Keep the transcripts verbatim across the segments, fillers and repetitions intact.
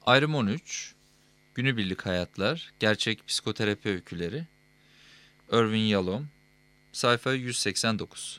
Ayrım on üç, Günübirlik Hayatlar, Gerçek Psikoterapi Öyküleri, Irvin Yalom, sayfa yüz seksen dokuz.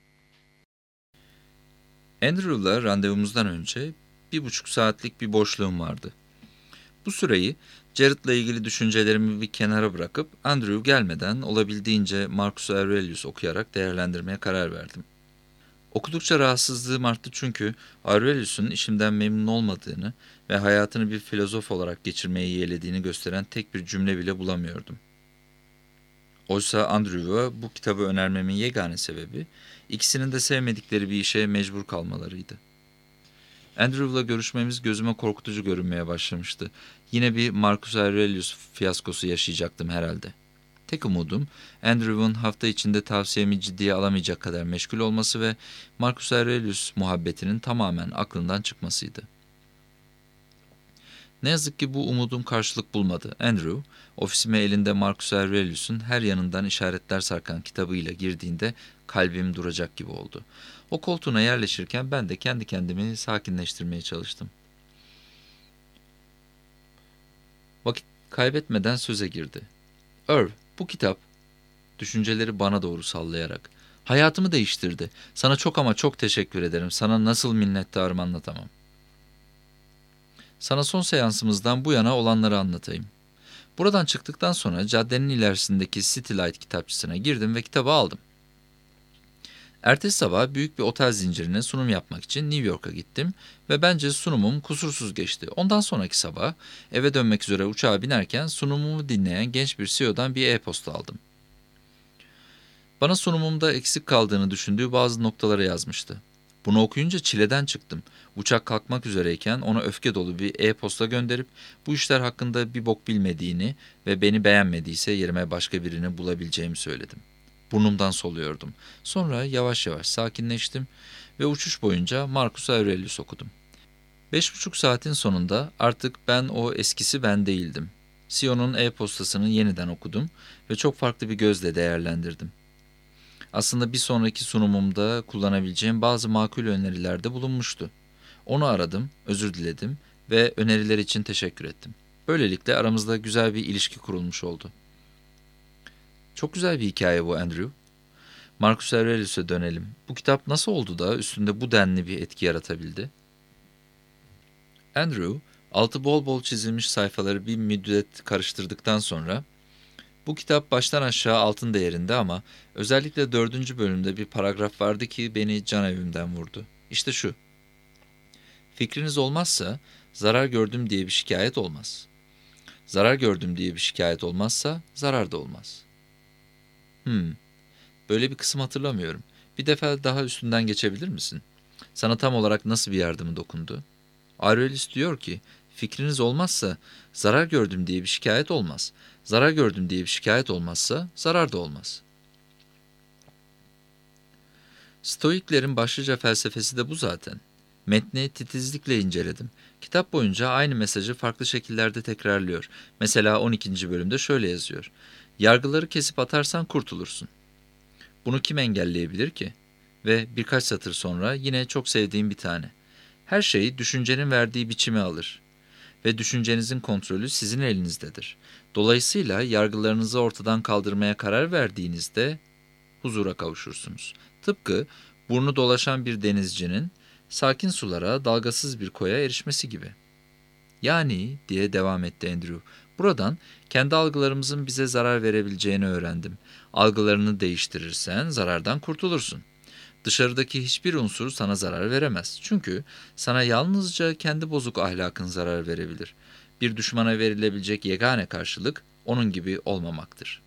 Andrew'la randevumuzdan önce bir buçuk saatlik bir boşluğum vardı. Bu süreyi Jared'la ilgili düşüncelerimi bir kenara bırakıp Andrew gelmeden olabildiğince Marcus Aurelius okuyarak değerlendirmeye karar verdim. Okudukça rahatsızlığım arttı çünkü Aurelius'un işimden memnun olmadığını ve hayatını bir filozof olarak geçirmeyi yeğlediğini gösteren tek bir cümle bile bulamıyordum. Oysa Andrew'a bu kitabı önermemin yegane sebebi, ikisinin de sevmedikleri bir işe mecbur kalmalarıydı. Andrew'la görüşmemiz gözüme korkutucu görünmeye başlamıştı. Yine bir Marcus Aurelius fiyaskosu yaşayacaktım herhalde. Tek umudum, Andrew'un hafta içinde tavsiyemi ciddiye alamayacak kadar meşgul olması ve Marcus Aurelius muhabbetinin tamamen aklından çıkmasıydı. Ne yazık ki bu umudum karşılık bulmadı. Andrew, ofisime elinde Marcus Aurelius'un her yanından işaretler sarkan kitabıyla girdiğinde kalbim duracak gibi oldu. O koltuğuna yerleşirken ben de kendi kendimi sakinleştirmeye çalıştım. Vakit kaybetmeden söze girdi. Irv, bu kitap, düşünceleri bana doğru sallayarak, hayatımı değiştirdi. Sana çok ama çok teşekkür ederim. Sana nasıl minnettarım anlatamam. Sana son seansımızdan bu yana olanları anlatayım. Buradan çıktıktan sonra caddenin ilerisindeki City Light kitapçısına girdim ve kitabı aldım. Ertesi sabah büyük bir otel zincirine sunum yapmak için New York'a gittim ve bence sunumum kusursuz geçti. Ondan sonraki sabah eve dönmek üzere uçağa binerken sunumumu dinleyen genç bir C E O'dan bir e-posta aldım. Bana sunumumda eksik kaldığını düşündüğü bazı noktalara yazmıştı. Bunu okuyunca çileden çıktım. Uçak kalkmak üzereyken ona öfke dolu bir e-posta gönderip bu işler hakkında bir bok bilmediğini ve beni beğenmediyse yerime başka birini bulabileceğimi söyledim. Burnumdan soluyordum. Sonra yavaş yavaş sakinleştim ve uçuş boyunca Marcus Aurelius okudum. Beş buçuk saatin sonunda artık ben o eskisi ben değildim. C E O'nun e-postasını yeniden okudum ve çok farklı bir gözle değerlendirdim. Aslında bir sonraki sunumumda kullanabileceğim bazı makul önerilerde bulunmuştu. Onu aradım, özür diledim ve öneriler için teşekkür ettim. Böylelikle aramızda güzel bir ilişki kurulmuş oldu. Çok güzel bir hikaye bu Andrew. Marcus Aurelius'a dönelim. Bu kitap nasıl oldu da üstünde bu denli bir etki yaratabildi? Andrew, altı bol bol çizilmiş sayfaları bir müddet karıştırdıktan sonra, bu kitap baştan aşağı altın değerinde ama özellikle dördüncü bölümde bir paragraf vardı ki beni can evimden vurdu. İşte şu: fikriniz olmazsa zarar gördüm diye bir şikayet olmaz. Zarar gördüm diye bir şikayet olmazsa zarar da olmaz. Hmm, böyle bir kısım hatırlamıyorum. Bir defa daha üstünden geçebilir misin? Sana tam olarak nasıl bir yardımı dokundu? Aurelius diyor ki, fikriniz olmazsa zarar gördüm diye bir şikayet olmaz. Zarar gördüm diye bir şikayet olmazsa zarar da olmaz. Stoiklerin başlıca felsefesi de bu zaten. Metni titizlikle inceledim. Kitap boyunca aynı mesajı farklı şekillerde tekrarlıyor. Mesela on ikinci bölümde şöyle yazıyor: yargıları kesip atarsan kurtulursun. Bunu kim engelleyebilir ki? Ve birkaç satır sonra yine çok sevdiğim bir tane: her şey düşüncenin verdiği biçimi alır ve düşüncenizin kontrolü sizin elinizdedir. Dolayısıyla yargılarınızı ortadan kaldırmaya karar verdiğinizde huzura kavuşursunuz. Tıpkı burnu dolaşan bir denizcinin sakin sulara, dalgasız bir koya erişmesi gibi. Yani, diye devam etti Andrew, buradan kendi algılarımızın bize zarar verebileceğini öğrendim. Algılarını değiştirirsen zarardan kurtulursun. Dışarıdaki hiçbir unsur sana zarar veremez. Çünkü sana yalnızca kendi bozuk ahlakın zarar verebilir. Bir düşmana verilebilecek yegane karşılık onun gibi olmamaktır.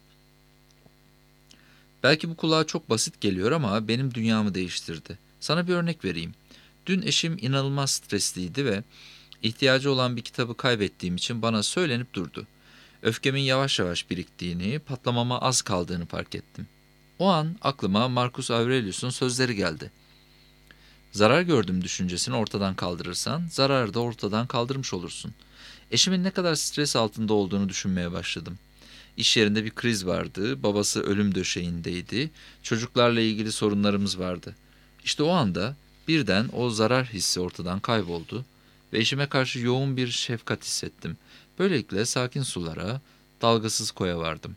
Belki bu kulağa çok basit geliyor ama benim dünyamı değiştirdi. Sana bir örnek vereyim. Dün eşim inanılmaz stresliydi ve ihtiyacı olan bir kitabı kaybettiğim için bana söylenip durdu. Öfkemin yavaş yavaş biriktiğini, patlamama az kaldığını fark ettim. O an aklıma Marcus Aurelius'un sözleri geldi. Zarar gördüm düşüncesini ortadan kaldırırsan, zararı da ortadan kaldırmış olursun. Eşimin ne kadar stres altında olduğunu düşünmeye başladım. İş yerinde bir kriz vardı, babası ölüm döşeğindeydi, çocuklarla ilgili sorunlarımız vardı. İşte o anda birden o zarar hissi ortadan kayboldu ve eşime karşı yoğun bir şefkat hissettim. Böylelikle sakin sulara, dalgasız koya vardım.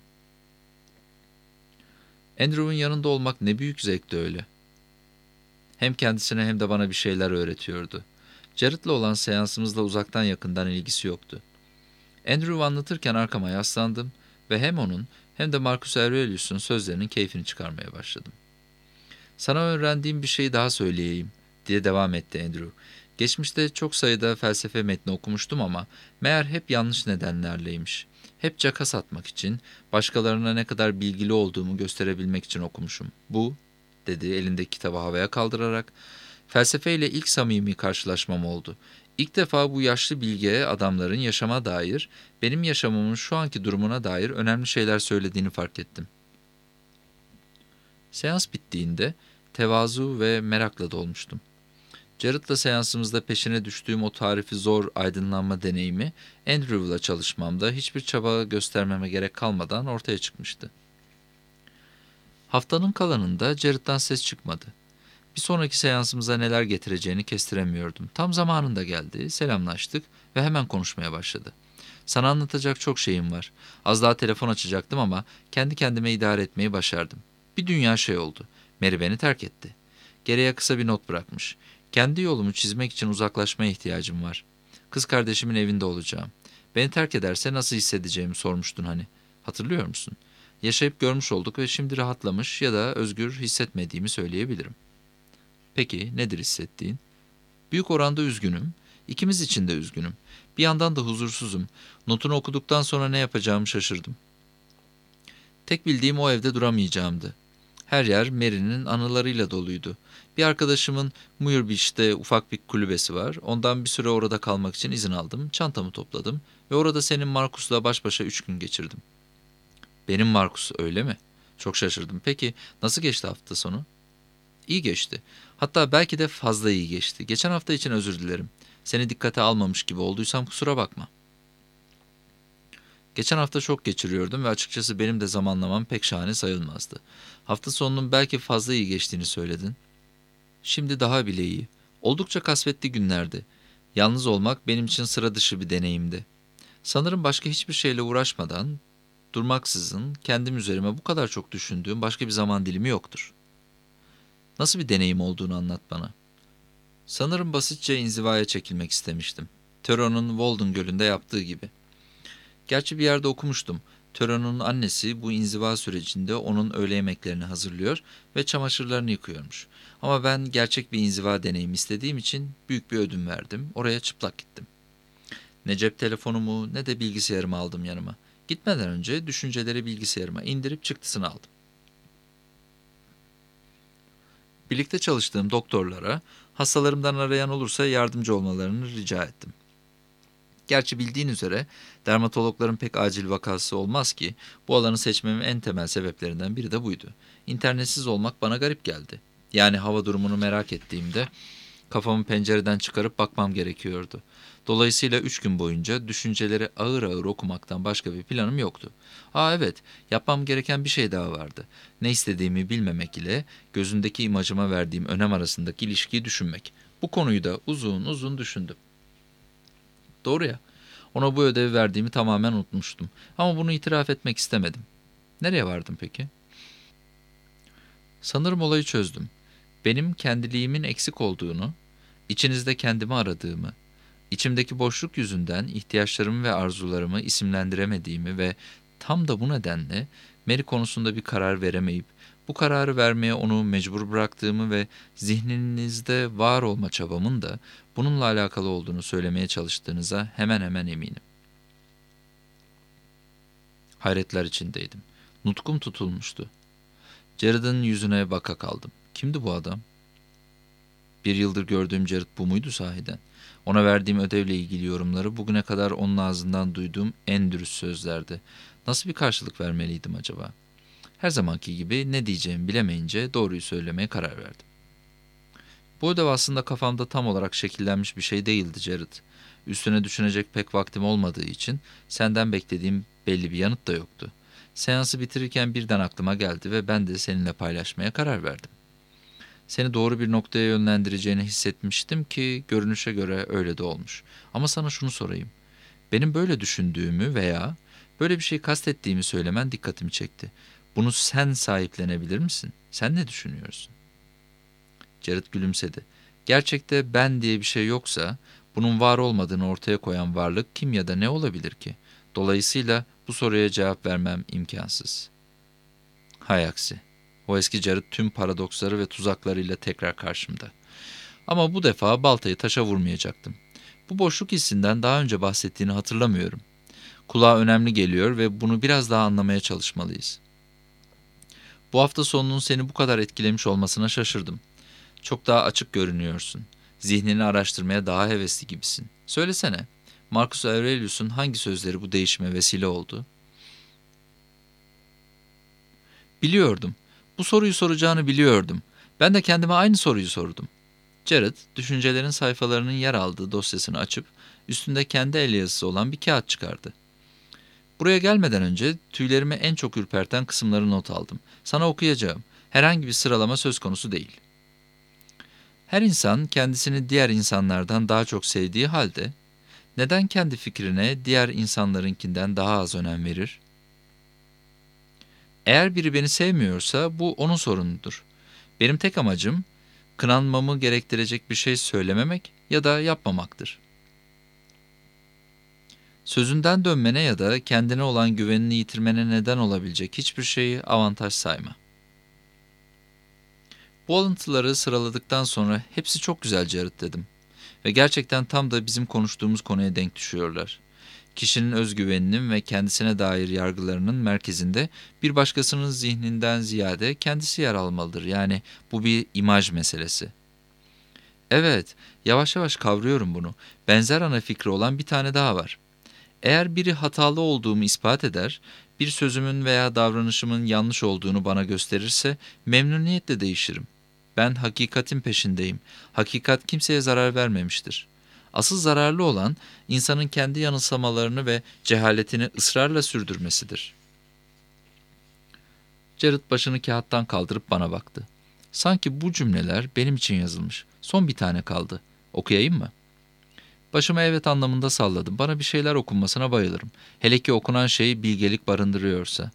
Andrew'un yanında olmak ne büyük zevkti öyle. Hem kendisine hem de bana bir şeyler öğretiyordu. Jared'la olan seansımızla uzaktan yakından ilgisi yoktu. Andrew anlatırken arkama yaslandım ve hem onun hem de Marcus Aurelius'un sözlerinin keyfini çıkarmaya başladım. "Sana öğrendiğim bir şeyi daha söyleyeyim," diye devam etti Andrew. "Geçmişte çok sayıda felsefe metni okumuştum ama meğer hep yanlış nedenlerleymiş. Hep caka satmak için, başkalarına ne kadar bilgili olduğumu gösterebilmek için okumuşum. Bu," dedi elindeki kitabı havaya kaldırarak, "felsefeyle ilk samimi karşılaşmam oldu. İlk defa bu yaşlı bilge adamların yaşama dair, benim yaşamımın şu anki durumuna dair önemli şeyler söylediğini fark ettim." Seans bittiğinde tevazu ve merakla dolmuştum. Jared'la seansımızda peşine düştüğüm o tarifi zor aydınlanma deneyimi, Andrew'la çalışmamda hiçbir çaba göstermeme gerek kalmadan ortaya çıkmıştı. Haftanın kalanında Jared'dan ses çıkmadı. Bir sonraki seansımıza neler getireceğini kestiremiyordum. Tam zamanında geldi, selamlaştık ve hemen konuşmaya başladı. "Sana anlatacak çok şeyim var. Az daha telefon açacaktım ama kendi kendime idare etmeyi başardım. Bir dünya şey oldu. Mary beni terk etti. Geriye kısa bir not bırakmış. Kendi yolumu çizmek için uzaklaşmaya ihtiyacım var. Kız kardeşimin evinde olacağım. Beni terk ederse nasıl hissedeceğimi sormuştun hani. Hatırlıyor musun? Yaşayıp görmüş olduk ve şimdi rahatlamış ya da özgür hissetmediğimi söyleyebilirim." "Peki nedir hissettiğin?" "Büyük oranda üzgünüm. İkimiz için de üzgünüm. Bir yandan da huzursuzum. Notunu okuduktan sonra ne yapacağımı şaşırdım. Tek bildiğim o evde duramayacağımdı. Her yer Mary'nin anılarıyla doluydu. Bir arkadaşımın Muir Beach'te ufak bir kulübesi var. Ondan bir süre orada kalmak için izin aldım. Çantamı topladım ve orada senin Marcus'la baş başa üç gün geçirdim." "Benim Marcus öyle mi?" Çok şaşırdım. "Peki nasıl geçti hafta sonu?" "İyi geçti. Hatta belki de fazla iyi geçti. Geçen hafta için özür dilerim. Seni dikkate almamış gibi olduysam kusura bakma." Geçen hafta çok geçiriyordum ve açıkçası benim de zamanlamam pek şahane sayılmazdı. Hafta sonunun belki fazla iyi geçtiğini söyledin. Şimdi daha bile iyi. Oldukça kasvetli günlerdi. Yalnız olmak benim için sıra dışı bir deneyimdi. Sanırım başka hiçbir şeyle uğraşmadan, durmaksızın kendim üzerime bu kadar çok düşündüğüm başka bir zaman dilimi yoktur. Nasıl bir deneyim olduğunu anlat bana. Sanırım basitçe inzivaya çekilmek istemiştim. Thoreau'nun Walden Gölü'nde yaptığı gibi. Gerçi bir yerde okumuştum. Thoreau'nun annesi bu inziva sürecinde onun öğle yemeklerini hazırlıyor ve çamaşırlarını yıkıyormuş. Ama ben gerçek bir inziva deneyimi istediğim için büyük bir ödün verdim. Oraya çıplak gittim. Ne cep telefonumu ne de bilgisayarımı aldım yanıma. Gitmeden önce düşünceleri bilgisayarıma indirip çıktısını aldım. Birlikte çalıştığım doktorlara hastalarımdan arayan olursa yardımcı olmalarını rica ettim. Gerçi bildiğin üzere dermatologların pek acil vakası olmaz ki, bu alanı seçmemin en temel sebeplerinden biri de buydu. İnternetsiz olmak bana garip geldi. Yani hava durumunu merak ettiğimde kafamı pencereden çıkarıp bakmam gerekiyordu. Dolayısıyla üç gün boyunca düşünceleri ağır ağır okumaktan başka bir planım yoktu. Aa evet, yapmam gereken bir şey daha vardı. Ne istediğimi bilmemek ile gözündeki imajıma verdiğim önem arasındaki ilişkiyi düşünmek. Bu konuyu da uzun uzun düşündüm. Doğru ya, ona bu ödevi verdiğimi tamamen unutmuştum. Ama bunu itiraf etmek istemedim. Nereye vardım peki? Sanırım olayı çözdüm. Benim kendiliğimin eksik olduğunu, içinizde kendimi aradığımı, içimdeki boşluk yüzünden ihtiyaçlarımı ve arzularımı isimlendiremediğimi ve tam da bu nedenle Mary konusunda bir karar veremeyip, bu kararı vermeye onu mecbur bıraktığımı ve zihninizde var olma çabamın da bununla alakalı olduğunu söylemeye çalıştığınıza hemen hemen eminim. Hayretler içindeydim. Nutkum tutulmuştu. Jared'ın yüzüne baka kaldım. Kimdi bu adam? Bir yıldır gördüğüm Jared bu muydu sahiden? Ona verdiğim ödevle ilgili yorumları bugüne kadar onun ağzından duyduğum en dürüst sözlerdi. Nasıl bir karşılık vermeliydim acaba? Her zamanki gibi ne diyeceğimi bilemeyince doğruyu söylemeye karar verdim. Bu ödev aslında kafamda tam olarak şekillenmiş bir şey değildi Jared. Üstüne düşünecek pek vaktim olmadığı için senden beklediğim belli bir yanıt da yoktu. Seansı bitirirken birden aklıma geldi ve ben de seninle paylaşmaya karar verdim. Seni doğru bir noktaya yönlendireceğini hissetmiştim ki görünüşe göre öyle de olmuş. Ama sana şunu sorayım. Benim böyle düşündüğümü veya böyle bir şey kastettiğimi söylemen dikkatimi çekti. Bunu sen sahiplenebilir misin? Sen ne düşünüyorsun? Jared gülümsedi. Gerçekte ben diye bir şey yoksa, bunun var olmadığını ortaya koyan varlık kim ya da ne olabilir ki? Dolayısıyla bu soruya cevap vermem imkansız. Hay aksi. O eski Jared tüm paradoksları ve tuzaklarıyla tekrar karşımda. Ama bu defa baltayı taşa vurmayacaktım. Bu boşluk hissinden daha önce bahsettiğini hatırlamıyorum. Kulağa önemli geliyor ve bunu biraz daha anlamaya çalışmalıyız. Bu hafta sonunun seni bu kadar etkilemiş olmasına şaşırdım. Çok daha açık görünüyorsun. Zihnini araştırmaya daha hevesli gibisin. Söylesene, Marcus Aurelius'un hangi sözleri bu değişime vesile oldu? Biliyordum. Bu soruyu soracağını biliyordum. Ben de kendime aynı soruyu sordum. Jared, düşüncelerin sayfalarının yer aldığı dosyasını açıp üstünde kendi el yazısı olan bir kağıt çıkardı. Buraya gelmeden önce tüylerimi en çok ürperten kısımları not aldım. Sana okuyacağım. Herhangi bir sıralama söz konusu değil. Her insan kendisini diğer insanlardan daha çok sevdiği halde neden kendi fikrine diğer insanlarınkinden daha az önem verir? Eğer biri beni sevmiyorsa bu onun sorunudur. Benim tek amacım kınanmamı gerektirecek bir şey söylememek ya da yapmamaktır. Sözünden dönmene ya da kendine olan güvenini yitirmene neden olabilecek hiçbir şeyi avantaj sayma. Bu alıntıları sıraladıktan sonra hepsi çok güzel Jared dedim. Ve gerçekten tam da bizim konuştuğumuz konuya denk düşüyorlar. Kişinin özgüveninin ve kendisine dair yargılarının merkezinde bir başkasının zihninden ziyade kendisi yer almalıdır. Yani bu bir imaj meselesi. Evet, yavaş yavaş kavruyorum bunu. Benzer ana fikri olan bir tane daha var. Eğer biri hatalı olduğumu ispat eder, bir sözümün veya davranışımın yanlış olduğunu bana gösterirse memnuniyetle değişirim. Ben hakikatin peşindeyim. Hakikat kimseye zarar vermemiştir. Asıl zararlı olan insanın kendi yanılsamalarını ve cehaletini ısrarla sürdürmesidir. Jared başını kağıttan kaldırıp bana baktı. Sanki bu cümleler benim için yazılmış. Son bir tane kaldı. Okuyayım mı? Başımı evet anlamında salladım. Bana bir şeyler okunmasına bayılırım. Hele ki okunan şey bilgelik barındırıyorsa.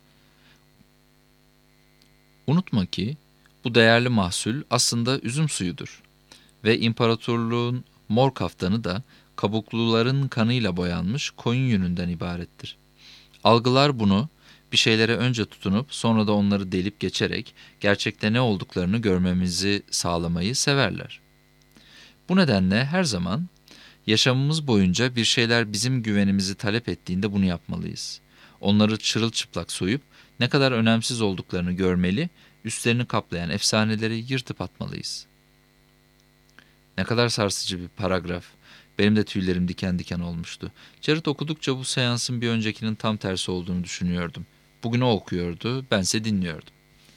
Unutma ki bu değerli mahsul aslında üzüm suyudur. Ve imparatorluğun mor kaftanı da kabukluların kanıyla boyanmış koyun yününden ibarettir. Algılar bunu bir şeylere önce tutunup sonra da onları delip geçerek gerçekte ne olduklarını görmemizi sağlamayı severler. Bu nedenle her zaman yaşamımız boyunca bir şeyler bizim güvenimizi talep ettiğinde bunu yapmalıyız. Onları çırılçıplak soyup ne kadar önemsiz olduklarını görmeli, üstlerini kaplayan efsaneleri yırtıp atmalıyız. Ne kadar sarsıcı bir paragraf. Benim de tüylerim diken diken olmuştu. Jared okudukça bu seansın bir öncekinin tam tersi olduğunu düşünüyordum. Bugün o okuyordu, bense dinliyordum.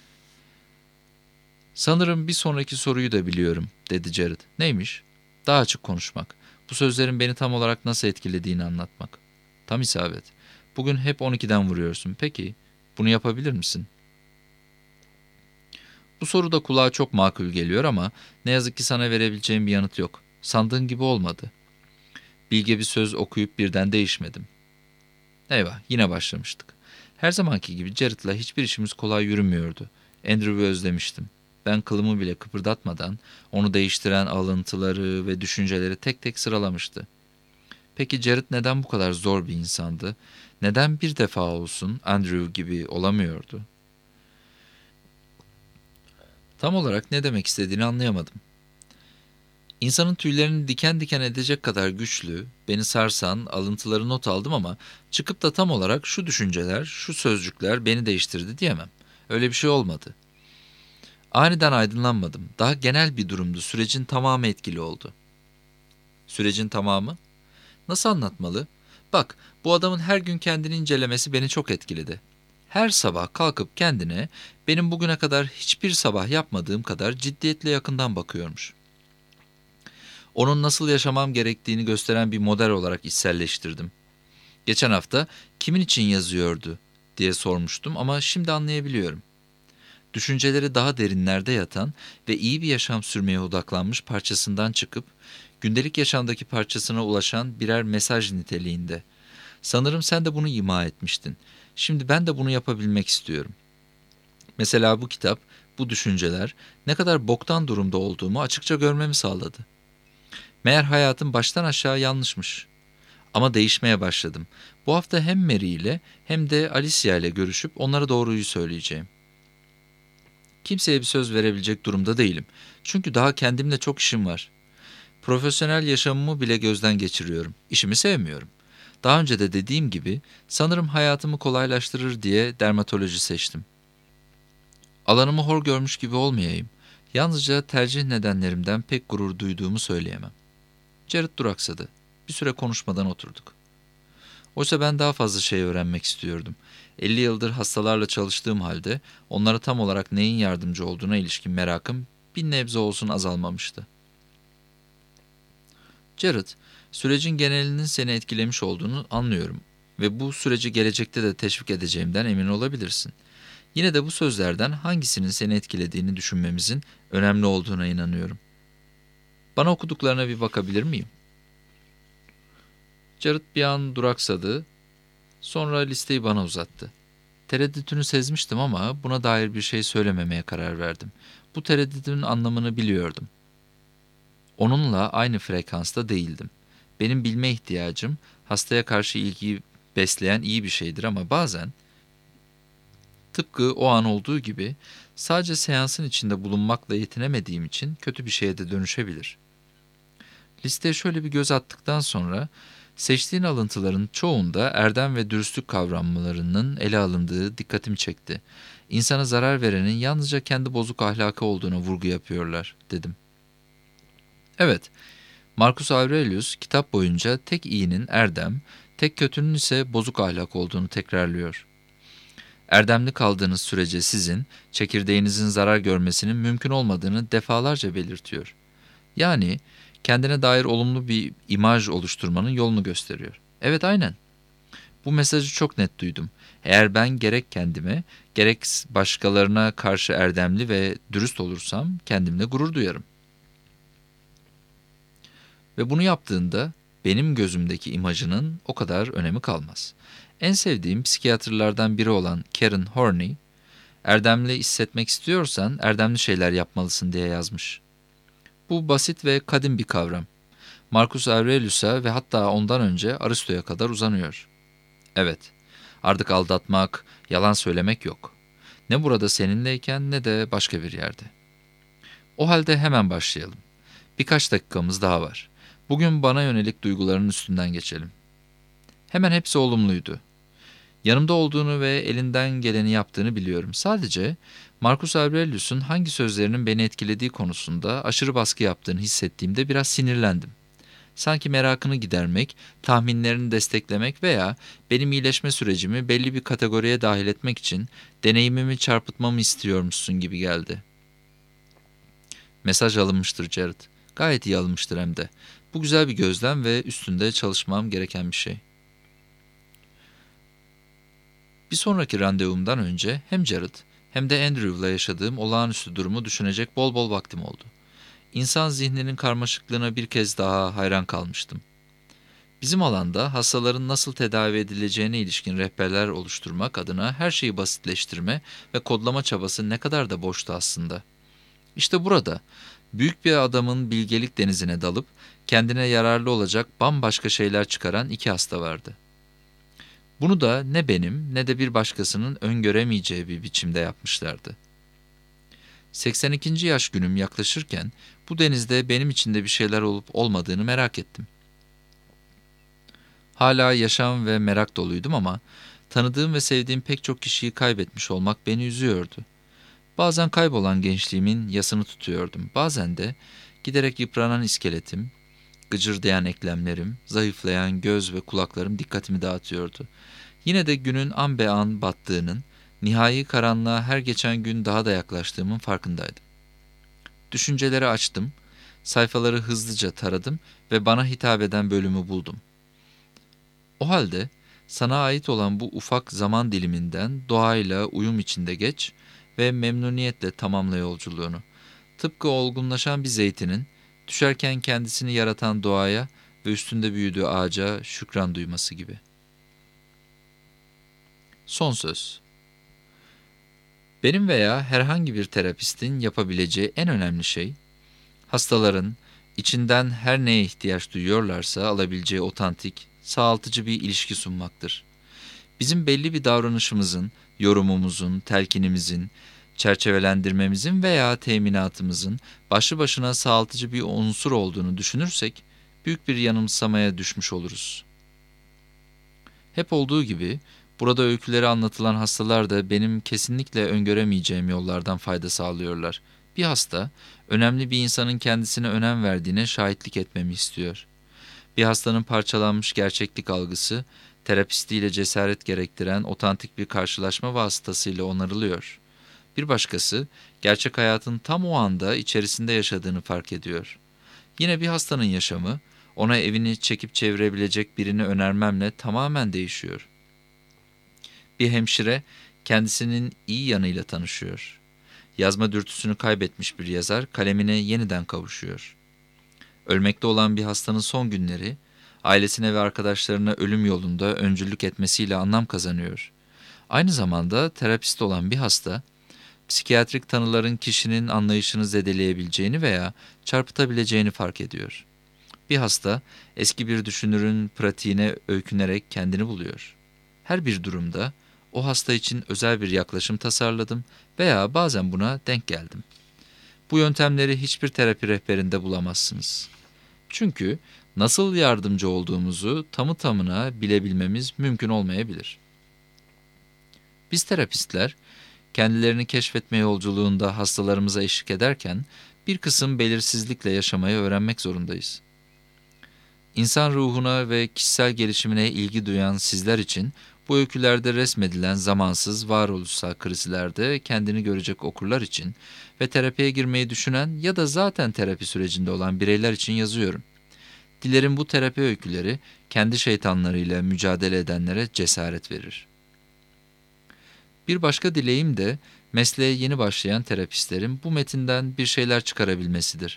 Sanırım bir sonraki soruyu da biliyorum, dedi Jared. Neymiş? Daha açık konuşmak. Bu sözlerin beni tam olarak nasıl etkilediğini anlatmak. Tam isabet. Bugün hep on ikiden vuruyorsun. Peki, bunu yapabilir misin? Bu soru da kulağa çok makul geliyor ama ne yazık ki sana verebileceğim bir yanıt yok. Sandığın gibi olmadı. Bilge bir söz okuyup birden değişmedim. Eyvah, yine başlamıştık. Her zamanki gibi Jared'la hiçbir işimiz kolay yürümüyordu. Andrew'u özlemiştim. Ben kılımı bile kıpırdatmadan onu değiştiren alıntıları ve düşünceleri tek tek sıralamıştı. Peki Jared neden bu kadar zor bir insandı? Neden bir defa olsun Andrew gibi olamıyordu? Tam olarak ne demek istediğini anlayamadım. İnsanın tüylerini diken diken edecek kadar güçlü, beni sarsan alıntıları not aldım ama çıkıp da tam olarak şu düşünceler, şu sözcükler beni değiştirdi diyemem. Öyle bir şey olmadı. Aniden aydınlanmadım. Daha genel bir durumdu. Sürecin tamamı etkili oldu. Sürecin tamamı? Nasıl anlatmalı? Bak, bu adamın her gün kendini incelemesi beni çok etkiledi. Her sabah kalkıp kendine benim bugüne kadar hiçbir sabah yapmadığım kadar ciddiyetle yakından bakıyormuş. Onun nasıl yaşamam gerektiğini gösteren bir model olarak içselleştirdim. Geçen hafta kimin için yazıyordu diye sormuştum ama şimdi anlayabiliyorum. Düşünceleri daha derinlerde yatan ve iyi bir yaşam sürmeye odaklanmış parçasından çıkıp, gündelik yaşamdaki parçasına ulaşan birer mesaj niteliğinde. Sanırım sen de bunu ima etmiştin. Şimdi ben de bunu yapabilmek istiyorum. Mesela bu kitap, bu düşünceler ne kadar boktan durumda olduğumu açıkça görmemi sağladı. Meğer hayatım baştan aşağı yanlışmış. Ama değişmeye başladım. Bu hafta hem Mary ile hem de Alicia ile görüşüp onlara doğruyu söyleyeceğim. Kimseye bir söz verebilecek durumda değilim. Çünkü daha kendimle çok işim var. Profesyonel yaşamımı bile gözden geçiriyorum. İşimi sevmiyorum. Daha önce de dediğim gibi sanırım hayatımı kolaylaştırır diye dermatoloji seçtim. Alanımı hor görmüş gibi olmayayım. Yalnızca tercih nedenlerimden pek gurur duyduğumu söyleyemem. Jared duraksadı. Bir süre konuşmadan oturduk. Oysa ben daha fazla şey öğrenmek istiyordum. elli yıldır hastalarla çalıştığım halde onlara tam olarak neyin yardımcı olduğuna ilişkin merakım bir nebze olsun azalmamıştı. Jared, sürecin genelinin seni etkilemiş olduğunu anlıyorum ve bu süreci gelecekte de teşvik edeceğimden emin olabilirsin. Yine de bu sözlerden hangisinin seni etkilediğini düşünmemizin önemli olduğuna inanıyorum. Bana okuduklarına bir bakabilir miyim? Jared bir an duraksadı, sonra listeyi bana uzattı. Tereddütünü sezmiştim ama buna dair bir şey söylememeye karar verdim. Bu tereddütün anlamını biliyordum. Onunla aynı frekansta değildim. Benim bilme ihtiyacım hastaya karşı ilgiyi besleyen iyi bir şeydir ama bazen, tıpkı o an olduğu gibi, sadece seansın içinde bulunmakla yetinemediğim için kötü bir şeye de dönüşebilir. Listeye şöyle bir göz attıktan sonra, seçtiğin alıntıların çoğunda erdem ve dürüstlük kavramlarının ele alındığı dikkatimi çekti. İnsana zarar verenin yalnızca kendi bozuk ahlakı olduğuna vurgu yapıyorlar, dedim. Evet, Marcus Aurelius kitap boyunca tek iyinin erdem, tek kötünün ise bozuk ahlak olduğunu tekrarlıyor. Erdemli kaldığınız sürece sizin, çekirdeğinizin zarar görmesinin mümkün olmadığını defalarca belirtiyor. Yani kendine dair olumlu bir imaj oluşturmanın yolunu gösteriyor. Evet, aynen. Bu mesajı çok net duydum. Eğer ben gerek kendime, gerek başkalarına karşı erdemli ve dürüst olursam kendimle gurur duyarım. Ve bunu yaptığında benim gözümdeki imajının o kadar önemi kalmaz. En sevdiğim psikiyatrlardan biri olan Karen Horney, erdemli hissetmek istiyorsan erdemli şeyler yapmalısın diye yazmış. Bu basit ve kadim bir kavram. Marcus Aurelius'a ve hatta ondan önce Aristo'ya kadar uzanıyor. Evet, artık aldatmak, yalan söylemek yok. Ne burada seninleyken ne de başka bir yerde. O halde hemen başlayalım. Birkaç dakikamız daha var. Bugün bana yönelik duyguların üstünden geçelim. Hemen hepsi olumluydu. Yanımda olduğunu ve elinden geleni yaptığını biliyorum. Sadece Marcus Aurelius'un hangi sözlerinin beni etkilediği konusunda aşırı baskı yaptığını hissettiğimde biraz sinirlendim. Sanki merakını gidermek, tahminlerini desteklemek veya benim iyileşme sürecimi belli bir kategoriye dahil etmek için deneyimimi çarpıtmamı istiyormuşsun gibi geldi. Mesaj alınmıştır Jared. Gayet iyi alınmıştır hem de. Bu güzel bir gözlem ve üstünde çalışmam gereken bir şey. Bir sonraki randevumdan önce hem Jared hem de Andrew'la yaşadığım olağanüstü durumu düşünecek bol bol vaktim oldu. İnsan zihninin karmaşıklığına bir kez daha hayran kalmıştım. Bizim alanda hastaların nasıl tedavi edileceğine ilişkin rehberler oluşturmak adına her şeyi basitleştirme ve kodlama çabası ne kadar da boştu aslında. İşte burada büyük bir adamın bilgelik denizine dalıp kendine yararlı olacak bambaşka şeyler çıkaran iki hasta vardı. Bunu da ne benim ne de bir başkasının öngöremeyeceği bir biçimde yapmışlardı. seksen ikinci yaş günüm yaklaşırken bu denizde benim için de bir şeyler olup olmadığını merak ettim. Hala yaşam ve merak doluydum ama tanıdığım ve sevdiğim pek çok kişiyi kaybetmiş olmak beni üzüyordu. Bazen kaybolan gençliğimin yasını tutuyordum. Bazen de giderek yıpranan iskeletim, gıcırdayan eklemlerim, zayıflayan göz ve kulaklarım dikkatimi dağıtıyordu. Yine de günün an be an battığının, nihai karanlığa her geçen gün daha da yaklaştığımın farkındaydım. Düşünceleri açtım, sayfaları hızlıca taradım ve bana hitap eden bölümü buldum. O halde sana ait olan bu ufak zaman diliminden doğayla uyum içinde geç ve memnuniyetle tamamla yolculuğunu. Tıpkı olgunlaşan bir zeytinin, düşerken kendisini yaratan doğaya ve üstünde büyüdüğü ağaca şükran duyması gibi. Son söz. Benim veya herhangi bir terapistin yapabileceği en önemli şey, hastaların içinden her neye ihtiyaç duyuyorlarsa alabileceği otantik, sağaltıcı bir ilişki sunmaktır. Bizim belli bir davranışımızın, yorumumuzun, telkinimizin, çerçevelendirmemizin veya teminatımızın başlı başına sağaltıcı bir unsur olduğunu düşünürsek, büyük bir yanılsamaya düşmüş oluruz. Hep olduğu gibi, burada öyküleri anlatılan hastalar da benim kesinlikle öngöremeyeceğim yollardan fayda sağlıyorlar. Bir hasta, önemli bir insanın kendisine önem verdiğine şahitlik etmemi istiyor. Bir hastanın parçalanmış gerçeklik algısı, terapistiyle cesaret gerektiren otantik bir karşılaşma vasıtasıyla onarılıyor. Bir başkası, gerçek hayatın tam o anda içerisinde yaşadığını fark ediyor. Yine bir hastanın yaşamı, ona evini çekip çevirebilecek birini önermemle tamamen değişiyor. Bir hemşire, kendisinin iyi yanıyla tanışıyor. Yazma dürtüsünü kaybetmiş bir yazar, kalemine yeniden kavuşuyor. Ölmekte olan bir hastanın son günleri, ailesine ve arkadaşlarına ölüm yolunda öncülük etmesiyle anlam kazanıyor. Aynı zamanda terapist olan bir hasta, psikiyatrik tanıların kişinin anlayışını zedeleyebileceğini veya çarpıtabileceğini fark ediyor. Bir hasta, eski bir düşünürün pratiğine öykünerek kendini buluyor. Her bir durumda, o hasta için özel bir yaklaşım tasarladım veya bazen buna denk geldim. Bu yöntemleri hiçbir terapi rehberinde bulamazsınız. Çünkü nasıl yardımcı olduğumuzu tamı tamına bilebilmemiz mümkün olmayabilir. Biz terapistler, kendilerini keşfetme yolculuğunda hastalarımıza eşlik ederken bir kısım belirsizlikle yaşamayı öğrenmek zorundayız. İnsan ruhuna ve kişisel gelişimine ilgi duyan sizler için bu öykülerde resmedilen zamansız varoluşsal krizlerde kendini görecek okurlar için ve terapiye girmeyi düşünen ya da zaten terapi sürecinde olan bireyler için yazıyorum. Dilerim bu terapi öyküleri kendi şeytanlarıyla mücadele edenlere cesaret verir. Bir başka dileğim de mesleğe yeni başlayan terapistlerin bu metinden bir şeyler çıkarabilmesidir.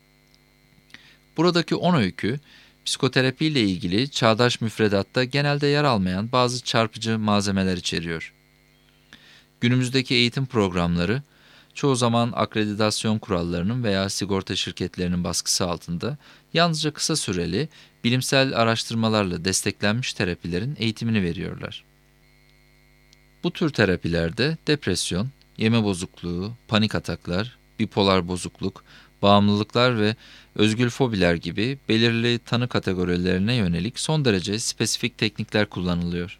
Buradaki on öykü, psikoterapi ile ilgili çağdaş müfredatta genelde yer almayan bazı çarpıcı malzemeler içeriyor. Günümüzdeki eğitim programları, çoğu zaman akreditasyon kurallarının veya sigorta şirketlerinin baskısı altında yalnızca kısa süreli, bilimsel araştırmalarla desteklenmiş terapilerin eğitimini veriyorlar. Bu tür terapilerde depresyon, yeme bozukluğu, panik ataklar, bipolar bozukluk, bağımlılıklar ve özgül fobiler gibi belirli tanı kategorilerine yönelik son derece spesifik teknikler kullanılıyor.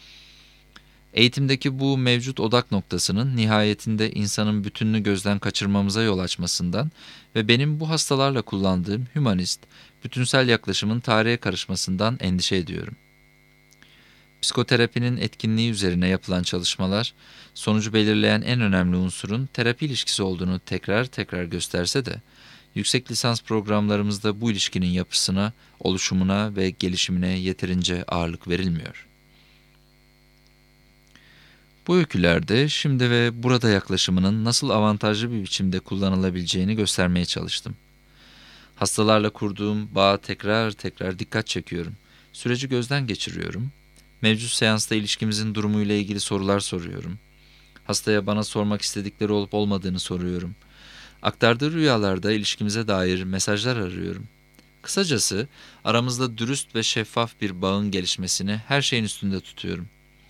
Eğitimdeki bu mevcut odak noktasının nihayetinde insanın bütününü gözden kaçırmamıza yol açmasından ve benim bu hastalarla kullandığım hümanist, bütünsel yaklaşımın tarihe karışmasından endişe ediyorum. Psikoterapinin etkinliği üzerine yapılan çalışmalar, sonucu belirleyen en önemli unsurun terapi ilişkisi olduğunu tekrar tekrar gösterse de, yüksek lisans programlarımızda bu ilişkinin yapısına, oluşumuna ve gelişimine yeterince ağırlık verilmiyor. Bu öykülerde şimdi ve burada yaklaşımının nasıl avantajlı bir biçimde kullanılabileceğini göstermeye çalıştım. Hastalarla kurduğum bağa tekrar tekrar dikkat çekiyorum. Süreci gözden geçiriyorum. Mevcut seansta ilişkimizin durumuyla ilgili sorular soruyorum. Hastaya bana sormak istedikleri olup olmadığını soruyorum. Aktardığı rüyalarda ilişkimize dair mesajlar arıyorum. Kısacası aramızda dürüst ve şeffaf bir bağın gelişmesini her şeyin üstünde tutuyorum.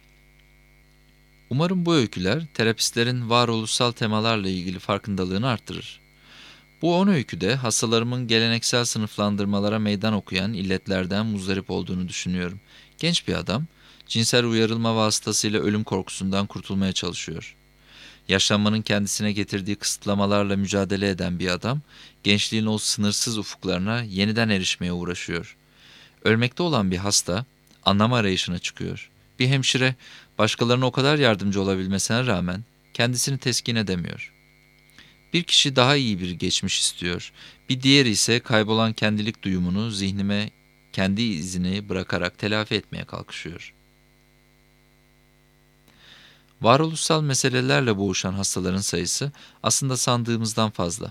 Umarım bu öyküler terapistlerin varoluşsal temalarla ilgili farkındalığını arttırır. Bu on öyküde hastalarımın geleneksel sınıflandırmalara meydan okuyan illetlerden muzdarip olduğunu düşünüyorum. Genç bir adam, cinsel uyarılma vasıtasıyla ölüm korkusundan kurtulmaya çalışıyor. Yaşlanmanın kendisine getirdiği kısıtlamalarla mücadele eden bir adam, gençliğin o sınırsız ufuklarına yeniden erişmeye uğraşıyor. Ölmekte olan bir hasta, anlam arayışına çıkıyor. Bir hemşire, başkalarına o kadar yardımcı olabilmesine rağmen kendisini teskin edemiyor. Bir kişi daha iyi bir geçmiş istiyor. Bir diğeri ise kaybolan kendilik duyumunu zihnime kendi izini bırakarak telafi etmeye kalkışıyor. Varoluşsal meselelerle boğuşan hastaların sayısı aslında sandığımızdan fazla.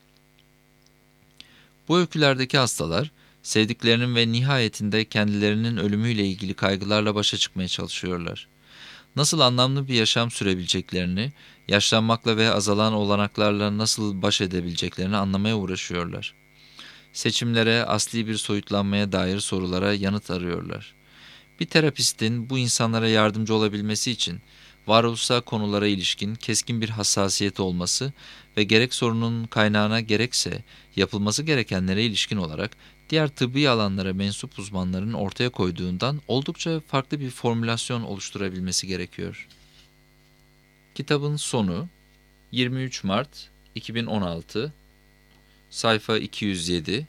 Bu öykülerdeki hastalar, sevdiklerinin ve nihayetinde kendilerinin ölümüyle ilgili kaygılarla başa çıkmaya çalışıyorlar. Nasıl anlamlı bir yaşam sürebileceklerini, yaşlanmakla ve azalan olanaklarla nasıl baş edebileceklerini anlamaya uğraşıyorlar. Seçimlere, asli bir soyutlanmaya dair sorulara yanıt arıyorlar. Bir terapistin bu insanlara yardımcı olabilmesi için varoluşsal konulara ilişkin keskin bir hassasiyeti olması ve gerek sorunun kaynağına gerekse yapılması gerekenlere ilişkin olarak diğer tıbbi alanlara mensup uzmanların ortaya koyduğundan oldukça farklı bir formülasyon oluşturabilmesi gerekiyor. Kitabın sonu yirmi üç Mart iki bin on altı, sayfa iki yüz yedi.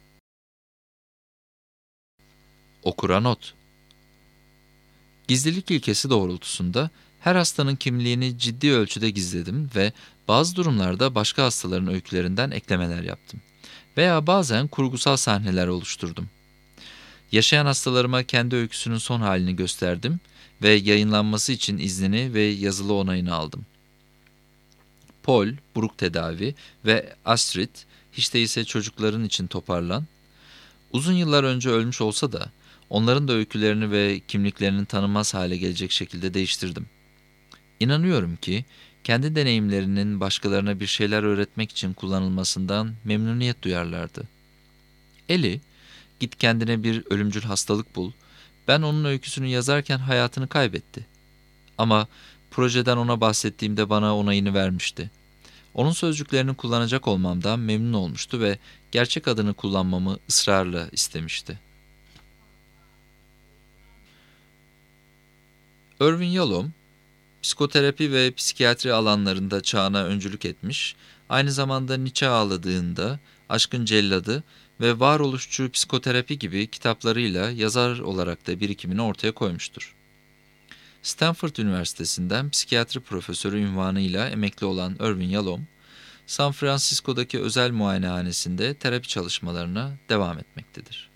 Okura not. Gizlilik ilkesi doğrultusunda her hastanın kimliğini ciddi ölçüde gizledim ve bazı durumlarda başka hastaların öykülerinden eklemeler yaptım. Veya bazen kurgusal sahneler oluşturdum. Yaşayan hastalarıma kendi öyküsünün son halini gösterdim ve yayınlanması için iznini ve yazılı onayını aldım. Paul, buruk tedavi ve Astrid, hiç değilse çocukların için toparlan, uzun yıllar önce ölmüş olsa da onların da öykülerini ve kimliklerini tanınmaz hale gelecek şekilde değiştirdim. İnanıyorum ki kendi deneyimlerinin başkalarına bir şeyler öğretmek için kullanılmasından memnuniyet duyarlardı. Eli, git kendine bir ölümcül hastalık bul, ben onun öyküsünü yazarken hayatını kaybetti. Ama projeden ona bahsettiğimde bana onayını vermişti. Onun sözcüklerini kullanacak olmamdan memnun olmuştu ve gerçek adını kullanmamı ısrarla istemişti. Irvin Yalom, psikoterapi ve psikiyatri alanlarında çağına öncülük etmiş, aynı zamanda Nietzsche ağladığında, Aşkın Celladı ve Varoluşçu Psikoterapi gibi kitaplarıyla yazar olarak da birikimini ortaya koymuştur. Stanford Üniversitesi'nden psikiyatri profesörü unvanıyla emekli olan Irvin Yalom, San Francisco'daki özel muayenehanesinde terapi çalışmalarına devam etmektedir.